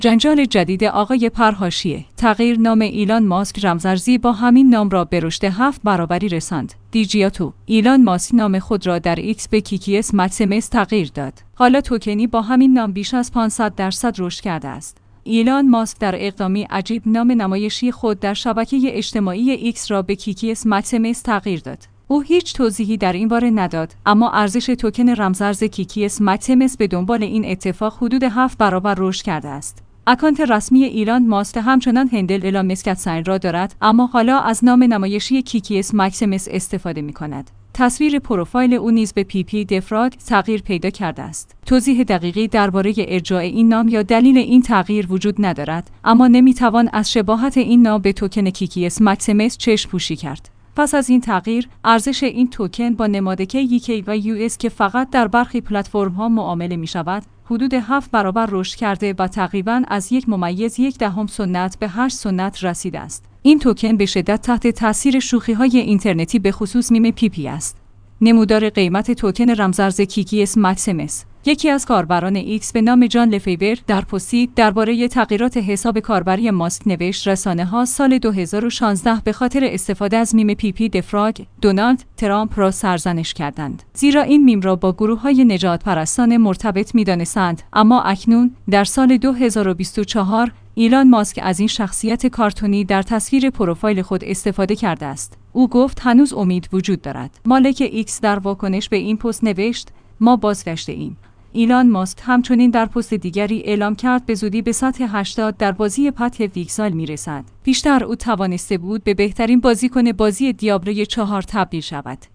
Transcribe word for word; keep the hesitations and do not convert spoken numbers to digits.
جنجال جدید آقای پرحاشیه. تغییر نام ایلان ماسک رمزارزی با همین نام را به رشد هفت برابری رساند. دیجیاتو. ایلان ماسک نام خود را در ایکس به کیکیس مکسیمس تغییر داد. حالا توکنی با همین نام بیش از پانصد درصد رشد کرده است. ایلان ماسک در اقدامی عجیب نام نمایشی خود در شبکه اجتماعی ایکس را به کیکیس مکسیمس تغییر داد. او هیچ توضیحی در این باره نداد، اما ارزش توکن رمزارز کیکیس مکسیمس به دنبال این اتفاق حدود هفت برابر رشد کرده است. اکانت رسمی ایلان ماسک همچنان هندل الا مسکت ساین را دارد، اما حالا از نام نمایشی کیکیس مکسیمس استفاده می کند. تصویر پروفایل او نیز به پی پی دفراگ تغییر پیدا کرده است. توضیح دقیقی درباره ارجاع این نام یا دلیل این تغییر وجود ندارد، اما نمیتوان از شباهت این نام به توکن کیکیس مکسیمس چشم پوشی کرد. پس از این تغییر، ارزش این توکن با نماد کی و یو اس که فقط در برخی پلتفرم‌ها معامله می‌شود، حدود هفت برابر رشد کرده و تقریباً از یک ممیز یک دهم سنت به هشت سنت رسیده است. این توکن به شدت تحت تاثیر شوخی‌های اینترنتی به خصوص میم پی پی است. نمودار قیمت توکن رمزارز کیکیس مکسیمس. یکی از کاربران ایکس به نام جان لفیور در پستی درباره تغییرات حساب کاربری ماسک نوشت: رسانه‌ها سال دو هزار و شانزده به خاطر استفاده از میم پی پی دفراگ دونالد ترامپ را سرزنش کردند، زیرا این میم را با گروه‌های نجات پرستان مرتبط می‌دانستند. اما اکنون در سال دو هزار و بیست و چهار ایلان ماسک از این شخصیت کارتونی در تصویر پروفایل خود استفاده کرده است. او گفت هنوز امید وجود دارد. مالک ایکس در واکنش به این پست نوشت: ما بازگشته‌ایم. ایلان ماسک همچنین در پست دیگری اعلام کرد به زودی به سطح هشتاد در بازی پت ویکسال میرسد. پیشتر او توانسته بود به بهترین بازیکن بازی دیابلو چهار تبدیل شود.